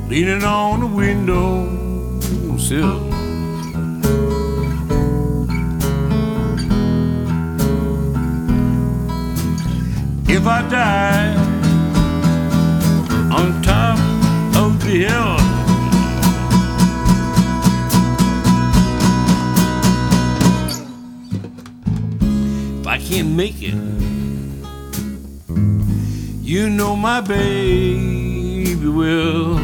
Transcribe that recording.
leaning on the window sill. If I die on top of the hill, if I can't make it, you know my baby will.